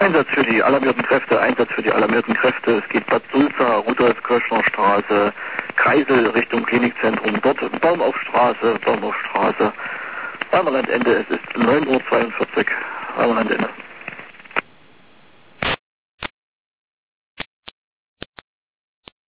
Einsatz für die alarmierten Kräfte, Einsatz für die alarmierten Kräfte. Es geht Bad Sulza, Rudolf-Kirchner Straße, Kreisel Richtung Klinikzentrum, dort Baumaufstraße, Baumaufstraße, Weimerlandende. Es ist 9:42 Uhr, Weimerlandende.